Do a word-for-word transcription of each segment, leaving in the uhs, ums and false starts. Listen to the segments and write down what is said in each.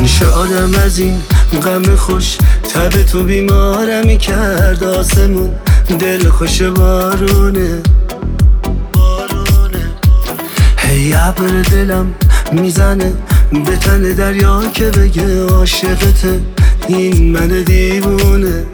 من شادم از این غم خوش، تب تو بیمارمی کرد آسمون، دل خوش بارونه هی ابر دلم میزنه به تن دریا که بگه عاشقته، این من دیوونه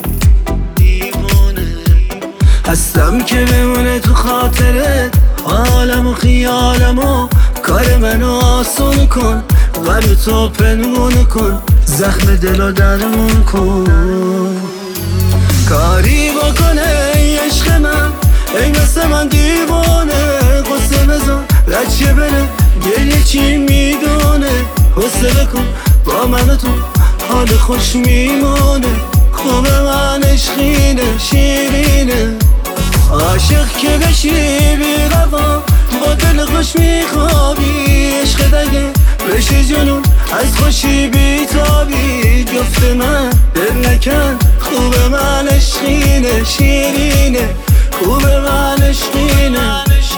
هستم که بمونه تو خاطرت، حالم و خیالم و کار منو آسون کن، قلب تو پنهون کن، زخم دلو درمون کن. کاری بکنه ای عشق من، ای مثل من دیوانه، قصه بزن رچه بره گریه چی میدونه، حسه بکن با من و تو حال خوش میمونه، خوب من عشقینه شیرینه، عاشق که بشی بی‌غوا با دل خوش میخوابی، عشق دگه بشه جنون از خوشی بیتابی، جفت من دل نکن خوب من عشقینه شیرینه، خوب من عشقینه.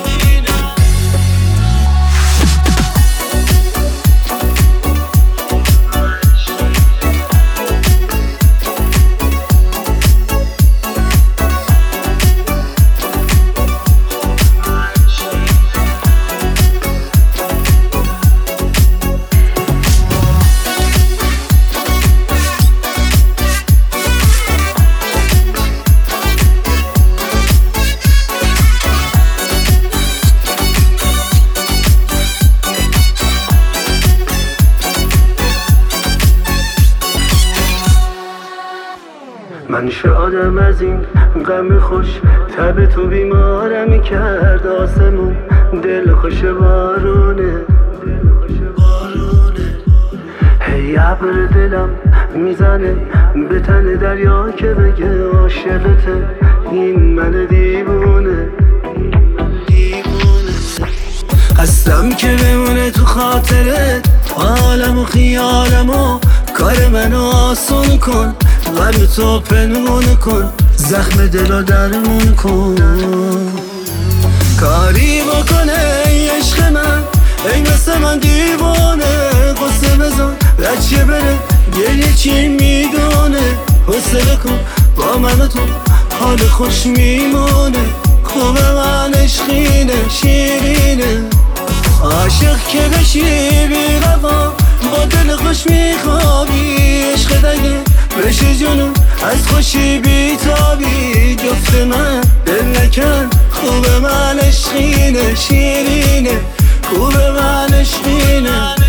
من شادم از این غم خوش، تب تو بیمارمی کرد آسمون، دل خوش بارونه هی ابر دلم میزنه به تن دریا که بگه عاشقته، این من دیوونه هستم که بمونه تو خاطرت، حالم و خیالم و کار منو آسون کن، قلب تو پنهون کن، زخم دلو درمون کن. کاری بکنه ای عشق من، ای مثل من دیوانه، قصه بزن رچه بره گریه چی میدونه، حسه بکن با من و تو حال خوش میمونه، خوب من عشقینه شیرینه، عاشق که بشی بی‌غوا با دل خوش میخوابی، عشق دگه بشه جنون از خوشی بیتابی، جفت من دل نکن خوب من عشقینه شیرینه، خوب من عشقینه.